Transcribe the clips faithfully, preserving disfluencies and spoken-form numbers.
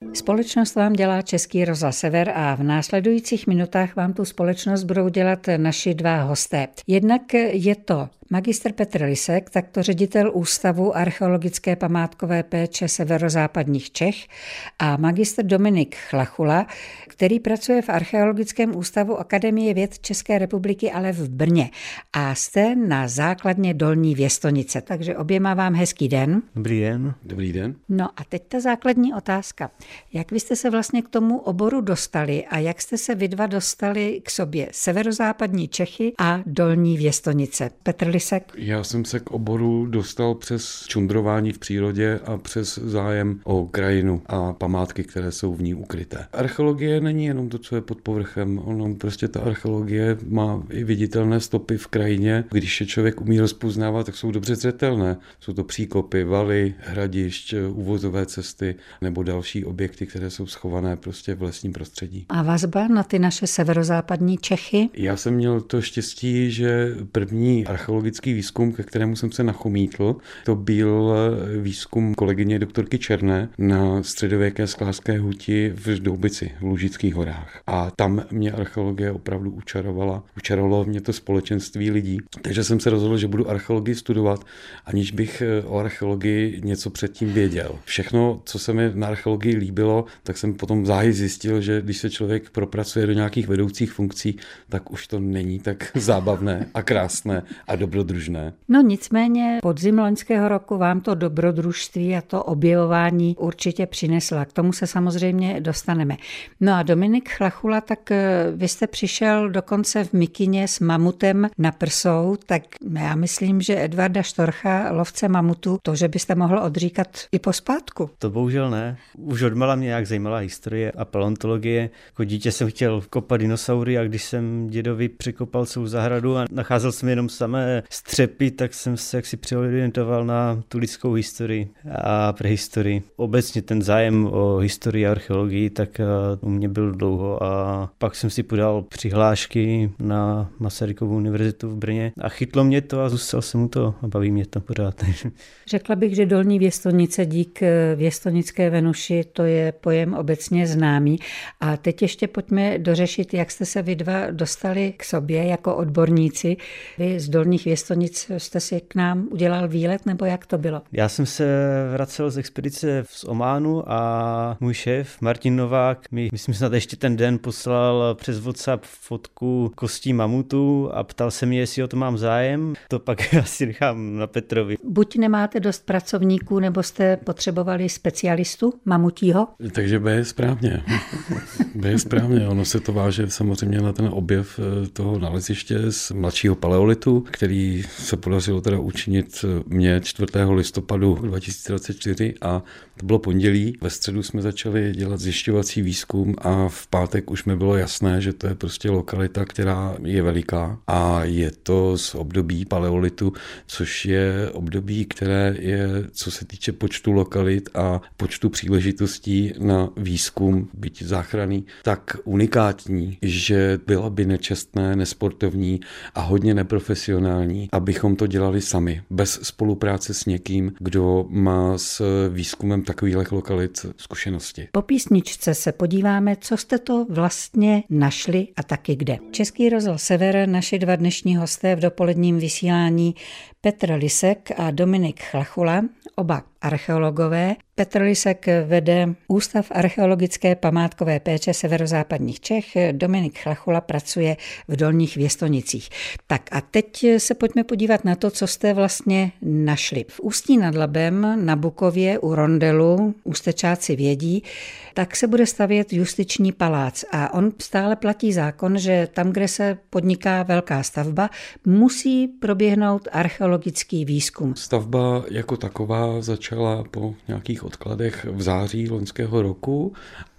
Společnost vám dělá Český rozhlas Sever a v následujících minutách vám tu společnost budou dělat naši dva hosté. Jednak je to magistr Petr Lisek, takto ředitel Ústavu archeologické památkové péče severozápadních Čech, a magistr Dominik Chlachula, který pracuje v Archeologickém ústavu Akademie věd České republiky, ale v Brně. A jste na základně Dolní Věstonice, takže oběma vám hezký den. Dobrý den. Dobrý den. No a teď ta základní otázka. Jak vy jste se vlastně k tomu oboru dostali a jak jste se vy dva dostali k sobě? Severozápadní Čechy a Dolní Věstonice. Petr Lisek? Já jsem se k oboru dostal přes čundrování v přírodě a přes zájem o krajinu a památky, které jsou v ní ukryté. Archeologie není jenom to, co je pod povrchem. Ono prostě ta archeologie má i viditelné stopy v krajině. Když je člověk umí rozpoznávat, tak jsou dobře zřetelné. Jsou to příkopy, valy, hradišť, uvozové cesty nebo další objekty, které jsou schované prostě v lesním prostředí. A vazba na ty naše severozápadní Čechy? Já jsem měl to štěstí, že první archeologický výzkum, ke kterému jsem se nachomítl, to byl výzkum kolegyně doktorky Černé na středověké sklářské huti v Doubici v Lužických horách. A tam mě archeologie opravdu učarovala. Učarovalo mě to společenství lidí. Takže jsem se rozhodl, že budu archeologii studovat, aniž bych o archeologii něco předtím věděl. Všechno, co se mi na archeologii líbilo, tak jsem potom záhy zjistil, že když se člověk propracuje do nějakých vedoucích funkcí, tak už to není tak zábavné a krásné a dobrodružné. No nicméně podzim loňského roku vám to dobrodružství a to objevování určitě přinesla. K tomu se samozřejmě dostaneme. No a Dominik Chlachula, tak vy jste přišel dokonce v mikině s mamutem na prsou, tak já myslím, že Edvarda Štorcha, lovce mamutu, to, že byste mohl odříkat i pospátku. To bohužel ne. Už odmala mě nějak zajímala historie a paleontologie. Jako dítě jsem chtěl kopat dinosaury a když jsem dědovi překopal celou zahradu a nacházel jsem jenom samé střepy, tak jsem se jaksi přeorientoval na tu lidskou historii a prehistorii. Obecně ten zájem o historii a archeologii tak u mě byl dlouho a pak jsem si podal přihlášky na Masarykovu univerzitu v Brně a chytlo mě to a zůstal jsem u toho a baví mě to pořád. Řekla bych, že Dolní Věstonice dík Věstonické Venuši, to je pojem obecně známý. A teď ještě pojďme dořešit, jak jste se vy dva dostali k sobě jako odborníci. Vy z Dolních Věstonic jste si k nám udělal výlet, nebo jak to bylo? Já jsem se vracel z expedice z Ománu a můj šéf Martin Novák mi, myslím, snad ještě ten den poslal přes WhatsApp fotku kostí mamutu a ptal se mě, jestli o to mám zájem. To pak asi nechám na Petrovi. Buď nemáte dost pracovníků, nebo jste potřebovali specialistu mamutího? Takže B je správně. B je správně. Ono se to váže samozřejmě na ten objev toho naleziště z mladšího paleolitu, který se podařilo teda učinit mě čtvrtého listopadu dva tisíce dvacet čtyři a to bylo pondělí. Ve středu jsme začali dělat zjišťovací výzkum a v pátek už mi bylo jasné, že to je prostě lokalita, která je veliká a je to z období paleolitu, což je období, které je, co se týče počtu lokalit a počtu příležitostí na výzkum, byť záchranný, tak unikátní, že bylo by nečestné, nesportovní a hodně neprofesionální, abychom to dělali sami, bez spolupráce s někým, kdo má s výzkumem takových lokalit zkušenosti. Po písničce se podíváme, co jste to vlastně našli a taky kde. Český rozhlas Sever, naši dva dnešní hosté v dopoledním vysílání Petr Lisek a Dominik Chlachula, oba archeologové. Petr Lisek vede Ústav archeologické památkové péče severozápadních Čech, Dominik Chlachula pracuje v Dolních Věstonicích. Tak a teď se pojďme podívat na to, co jste vlastně našli. V Ústí nad Labem, na Bukově, u Rondelu, Ústečáci vědí, tak se bude stavět justiční palác a on stále platí zákon, že tam, kde se podniká velká stavba, musí proběhnout archeologický výzkum. Stavba jako taková začala po nějakých odkladech v září loňského roku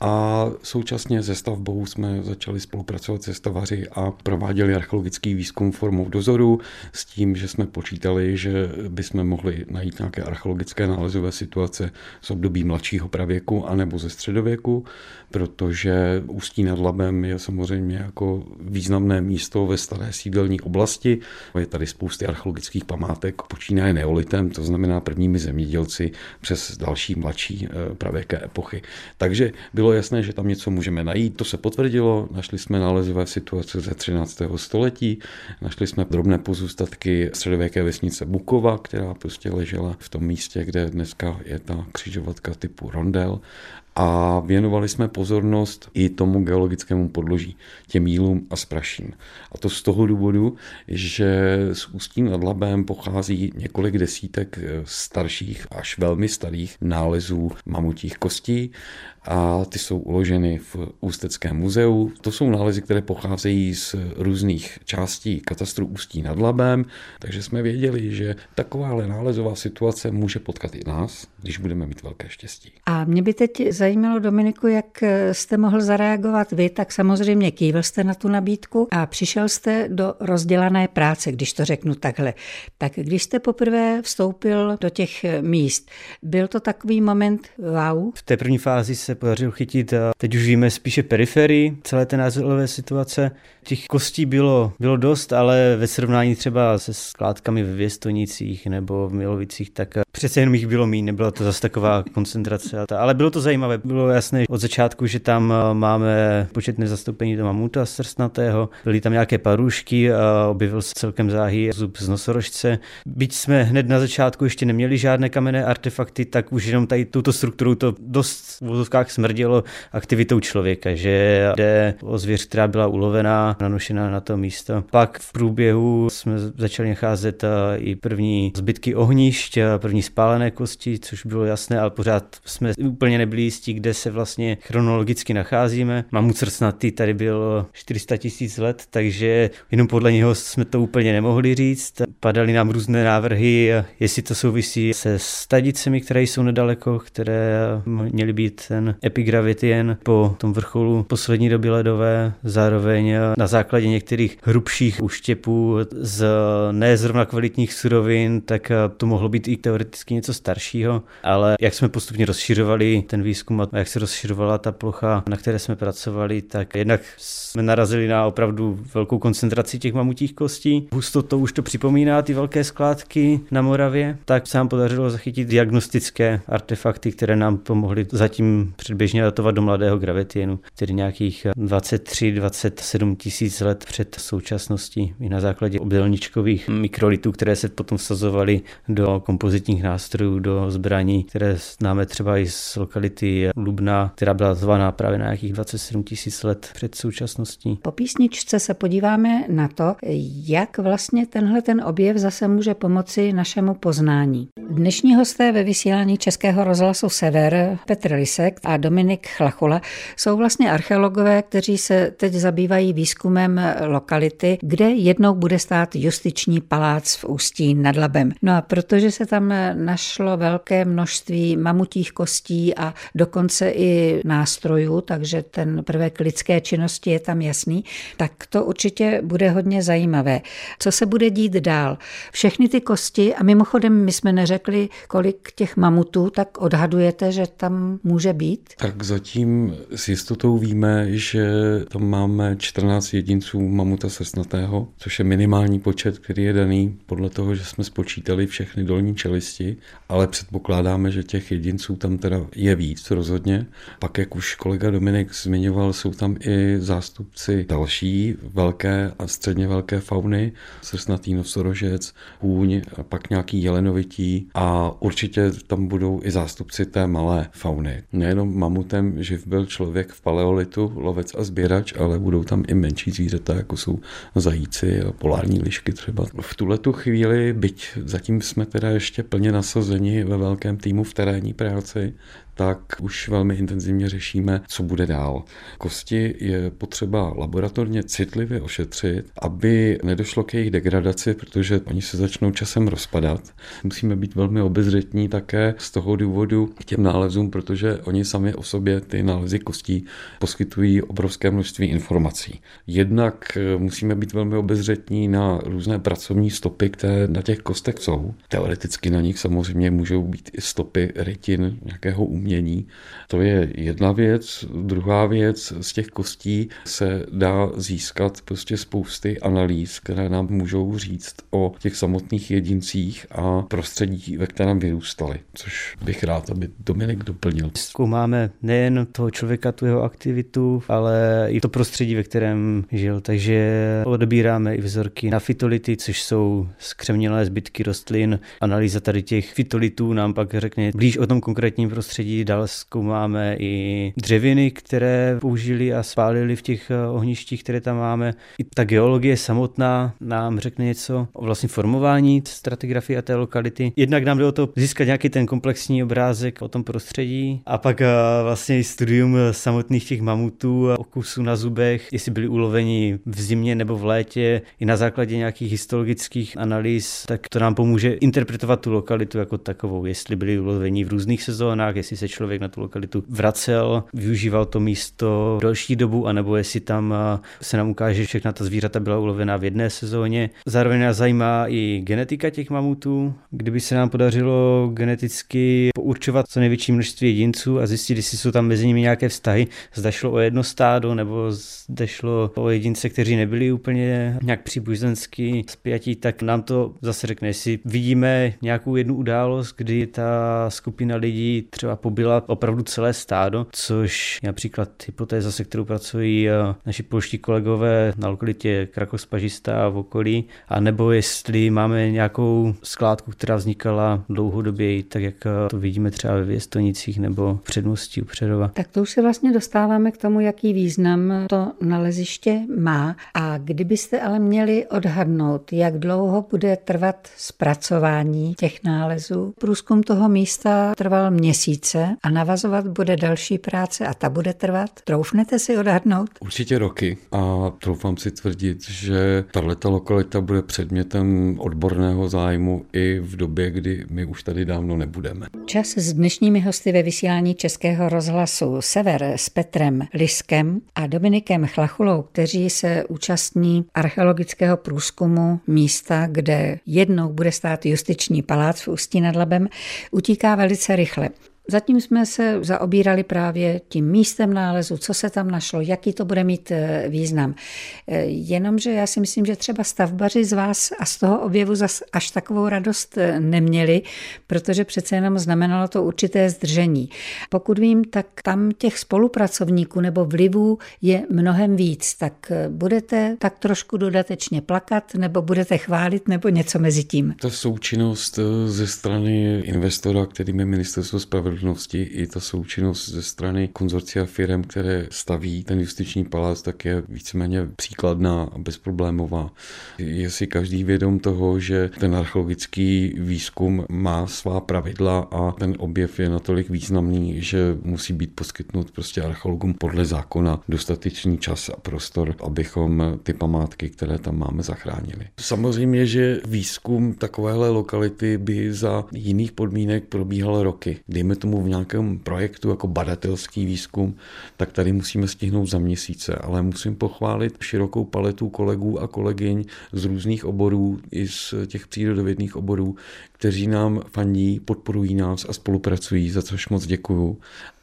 a současně se stavbou jsme začali spolupracovat se stavaři a prováděli archeologický výzkum formou dozoru s tím, že jsme počítali, že bychom mohli najít nějaké archeologické nálezové situace z období mladšího pravěku anebo ze středověku, protože Ústí nad Labem je samozřejmě jako významné místo ve staré sídelní oblasti. Je tady spousty archeologických památek, počínaje neolitem, to znamená prvními zemědělci časy přes další mladší pravěké epochy. Takže bylo jasné, že tam něco můžeme najít. To se potvrdilo, našli jsme nálezové situace ze třináctého století, našli jsme drobné pozůstatky středověké vesnice Bukova, která prostě ležela v tom místě, kde dneska je ta křižovatka typu rondel. A věnovali jsme pozornost i tomu geologickému podloží, těm jílům a spraším. A to z toho důvodu, že z Ústí nad Labem pochází několik desítek starších až velmi starých nálezů mamutích kostí a ty jsou uloženy v Ústeckém muzeu. To jsou nálezy, které pocházejí z různých částí katastru Ústí nad Labem, takže jsme věděli, že takováhle nálezová situace může potkat i nás, když budeme mít velké štěstí. A mě by teď zajímalo, Dominiku, jak jste mohl zareagovat vy, tak samozřejmě kývil jste na tu nabídku a přišel jste do rozdělané práce, když to řeknu takhle. Tak když jste poprvé vstoupil do těch míst, byl to takový moment wow? V té první fázi se podařilo chytit, a teď už víme spíše periferii celé té názorové situace. Těch kostí bylo, bylo dost, ale ve srovnání třeba se skládkami ve Věstonicích nebo v Milovicích, tak přece jenom jich bylo méně, nebyla to zase taková koncentrace. Ale bylo to zajímavé, bylo jasné od začátku, že tam máme početné zastoupení do mamuta srstnatého, byly tam nějaké parušky, a objevil se celkem záhy zub z nosorožce. Byť jsme hned na začátku ještě neměli žádné kamenné artefakty, tak už jenom tady touto strukturou to dost v vozovkách smrdělo aktivitou člověka, že jde o zvěř, která byla ulovená, nanošená na to místo. Pak v průběhu jsme začali nacházet i první zbytky ohnišť, první spálené kosti, což bylo jasné, ale pořád jsme úplně nebyli jistí, kde se vlastně chronologicky nacházíme. Mamut srstnatý tady byl čtyři sta tisíc let, takže jenom podle něho jsme to úplně nemohli říct. Padaly nám různé návrhy, jestli to souvisí se stadicemi, které jsou nedaleko, které měly být ten epigravitien po tom vrcholu poslední doby ledové, zároveň na základě některých hrubších úštěpů z ne zrovna kvalitních surovin, tak to mohlo být i teoreticky něco staršího, ale jak jsme postupně rozšiřovali ten výzkum a jak se rozšiřovala ta plocha, na které jsme pracovali, tak jednak jsme narazili na opravdu velkou koncentraci těch mamutích kostí. Hustotou už to připomíná ty velké skládky na Moravě, tak se nám podařilo zachytit diagnostické artefakty, které nám pomohly zatím předběžně datovat do mladého gravitienu, tedy nějakých dvacet tři dvacet sedm tisíc let před současností i na základě obdélníčkových mikrolitů, které se potom vsazovaly do kompozitních nástrojů, do zbraní, které známe třeba i z lokality Lubna, která byla zvaná právě na nějakých dvacet sedm tisíc let před současností. Po písničce se podíváme na to, jak vlastně tenhle ten objev zase může pomoci našemu poznání. Dnešní hosté ve vysílání Českého rozhlasu Sever, Petr Lisek a Dominik Chlachula, jsou vlastně archeologové, kteří se teď zabývají výzkumem lokality, kde jednou bude stát justiční palác v Ústí nad Labem. No a protože se tam našlo velké množství mamutích kostí a dokonce i nástrojů, takže ten prvek lidské činnosti je tam jasný, tak to určitě bude hodně zajímavé. Co se bude dít dál? Všechny ty kosti, a mimochodem my jsme neřekli, kolik těch mamutů, tak odhadujete, že tam může být? Tak zatím s jistotou víme, že tam máme čtrnáct jedinců mamuta srstnatého, což je minimální počet, který je daný podle toho, že jsme spočítali všechny dolní čelisti, ale předpokládáme, že těch jedinců tam teda je víc rozhodně. Pak, jak už kolega Dominik zmiňoval, jsou tam i zástupci další velké a středně velké fauny, srstnatý nosorožec, hůň, a pak nějaký jelenovití a určitě tam budou i zástupci té malé fauny. Nejenom mamutem živ byl člověk v paleolitu, lovec a sběrač, ale budou tam i menší zvířata, jako jsou zajíci a polární lišky třeba. V tuhletu chvíli, byť zatím jsme teda ještě plně nasazeni ve velkém týmu v terénní práci, tak už velmi intenzivně řešíme, co bude dál. Kosti je potřeba laboratorně citlivě ošetřit, aby nedošlo k jejich degradaci, protože oni se začnou časem rozpadat. Musíme být velmi obezřetní také z toho důvodu k těm nálezům, protože oni sami o sobě, ty nálezy kostí, poskytují obrovské množství informací. Jednak musíme být velmi obezřetní na různé pracovní stopy, které na těch kostech jsou. Teoreticky na nich samozřejmě můžou být i stopy rytin nějakého umění, mění. To je jedna věc. Druhá věc, z těch kostí se dá získat prostě spousty analýz, které nám můžou říct o těch samotných jedincích a prostředí, ve kterém vyrůstali, což bych rád, aby Dominik doplnil. Zkoumáme nejen toho člověka, tu jeho aktivitu, ale i to prostředí, ve kterém žil, takže odebíráme i vzorky na fytolity, což jsou zkřemnělé zbytky rostlin. Analýza tady těch fytolitů nám pak řekne blíž o tom konkrétním prostředí. Dál zkoumáme i dřeviny, které použili a spálili v těch ohništích, které tam máme. I ta geologie samotná nám řekne něco o vlastně formování stratigrafie a té lokality. Jednak nám jde o to získat nějaký ten komplexní obrázek o tom prostředí a pak vlastně i studium samotných těch mamutů, okusů na zubech, jestli byli uloveni v zimě nebo v létě, i na základě nějakých histologických analýz, tak to nám pomůže interpretovat tu lokalitu jako takovou, jestli byli uloveni v různých sezónách, jestli se člověk na tu lokalitu vracel, využíval to místo delší dobu, anebo jestli tam se nám ukáže, že všechna ta zvířata byla ulovená v jedné sezóně. Zároveň nás zajímá i genetika těch mamutů. Kdyby se nám podařilo geneticky pourčovat co největší množství jedinců a zjistit, jestli jsou tam mezi nimi nějaké vztahy, zda šlo o jedno stádo, nebo zda šlo o jedince, kteří nebyli úplně nějak příbuzensky spjatí, tak nám to zase řekne, jestli vidíme nějakou jednu událost, kdy ta skupina lidí třeba pobyla opravdu celé stádo, což je například hypotéza, se kterou pracují naši polští kolegové na lokalitě Krakov Spažista a v okolí, a nebo jestli máme nějakou skládku, která vznikala dlouhodobě, tak jak to vidíme třeba ve Věstonicích nebo v Předmostí u Přerova. Tak to už se vlastně dostáváme k tomu, jaký význam to naleziště má. A kdybyste ale měli odhadnout, jak dlouho bude trvat zpracování těch nálezů, průzkum toho místa trval měsíce a navazovat bude další práce a ta bude trvat, troufnete si odhadnout? Určitě roky a troufám si tvrdit, že tato lokalita bude předmětem odborného zájmu i v době, kdy my už tady dávno nebudeme. Čas s dnešními hosty ve vysílání Českého rozhlasu Sever s Petrem Liskem a Dominikem Chlachulou, kteří se účastní archeologického průzkumu místa, kde jednou bude stát justiční palác v Ústí nad Labem, utíká velice rychle. Zatím jsme se zaobírali právě tím místem nálezu, co se tam našlo, jaký to bude mít význam. Jenomže já si myslím, že třeba stavbaři z vás a z toho objevu zas až takovou radost neměli, protože přece jenom znamenalo to určité zdržení. Pokud vím, tak tam těch spolupracovníků nebo vlivů je mnohem víc, tak budete tak trošku dodatečně plakat, nebo budete chválit, nebo něco mezi tím. Ta součinnost ze strany investora, kterým je Ministerstvo spravedlnosti, i ta součinnost ze strany konzorcia firem, které staví ten justiční palác, tak je víceméně příkladná a bezproblémová. Je si každý vědom toho, že ten archeologický výzkum má svá pravidla a ten objev je natolik významný, že musí být poskytnut prostě archeologům podle zákona dostatečný čas a prostor, abychom ty památky, které tam máme, zachránili. Samozřejmě, že výzkum takovéhle lokality by za jiných podmínek probíhal roky. Dejme tomu v nějakém projektu jako badatelský výzkum, tak tady musíme stihnout za měsíce, ale musím pochválit širokou paletu kolegů a kolegyň z různých oborů, i z těch přírodovědných oborů, kteří nám fandí, podporují nás a spolupracují, za což moc děkuju.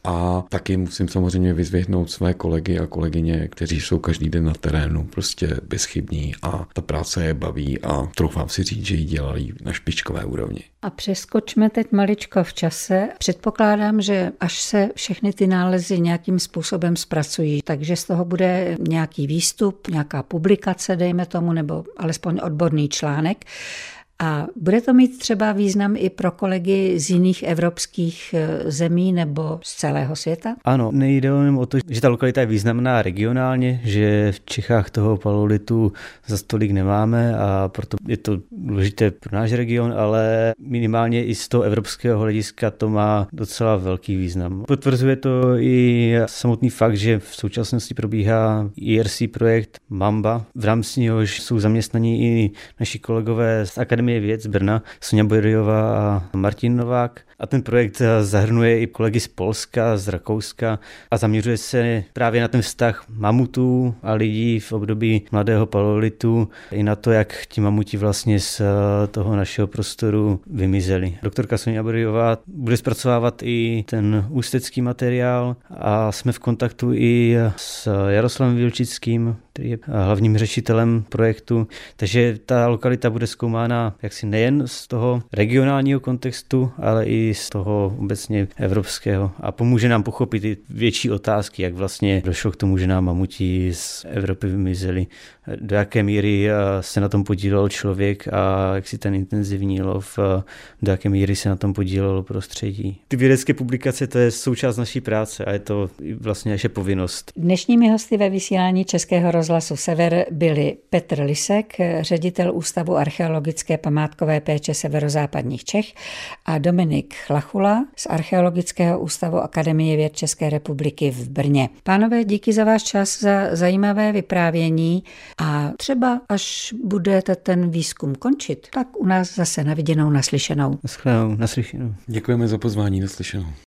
A taky musím samozřejmě vyzvihnout své kolegy a kolegyně, kteří jsou každý den na terénu, prostě bezchybní a ta práce je baví a troufám si říct, že ji dělají na špičkové úrovni. A přeskočme teď maličko v čase. Předpokládám, že až se všechny ty nálezy nějakým způsobem zpracují, takže z toho bude nějaký výstup, nějaká publikace, dejme tomu, nebo alespoň odborný článek. A bude to mít třeba význam i pro kolegy z jiných evropských zemí nebo z celého světa? Ano, nejde jenom o to, že ta lokalita je významná regionálně, že v Čechách toho paleolitu za stolik nemáme a proto je to důležité pro náš region, ale minimálně i z toho evropského hlediska to má docela velký význam. Potvrzuje to i samotný fakt, že v současnosti probíhá I R C projekt Mamba, v rámci něhož jsou zaměstnaní i naši kolegové z Akademie Akademie věd z Brna, Sonja Boryová a Martin Novák. A ten projekt zahrnuje i kolegy z Polska, z Rakouska a zaměřuje se právě na ten vztah mamutů a lidí v období mladého paleolitu i na to, jak ti mamuti vlastně z toho našeho prostoru vymizeli. Doktorka Sonja Boryová bude zpracovávat i ten ústecký materiál a jsme v kontaktu i s Jaroslavem Vilčickým, který je hlavním řešitelem projektu, takže ta lokalita bude zkoumána jaksi nejen z toho regionálního kontextu, ale i z toho obecně evropského a pomůže nám pochopit i větší otázky, jak vlastně došlo k tomu, že nám mamuti z Evropy vymizeli, do jaké míry se na tom podílel člověk a jak si ten intenzivní lov, do jaké míry se na tom podílelo prostředí. Ty vědecké publikace, to je součást naší práce a je to vlastně naše povinnost. Dnešními hosty ve vysílání Českého rozhlasu Sever byli Petr Lisek, ředitel Ústavu archeologické památkové péče severozápadních Čech, a Dominik Chlachula z Archeologického ústavu Akademie věd České republiky v Brně. Pánové, díky za váš čas, za zajímavé vyprávění a třeba až budete ten výzkum končit, tak u nás zase na viděnou, naslyšenou. Naschledanou, naslyšenou. Děkujeme za pozvání, naslyšenou.